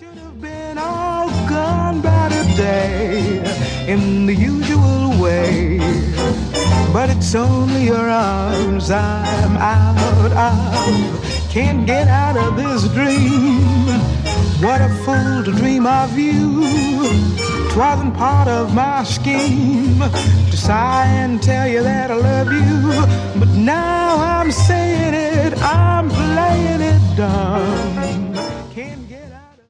should have been all gone by today in the usual way, but it's only your arms I'm out of. Can't get out of this dream. What a fool to dream of you. 'Twasn't part of my scheme to sigh and tell you that I love you, but now I'm saying it, I'm playing it dumb.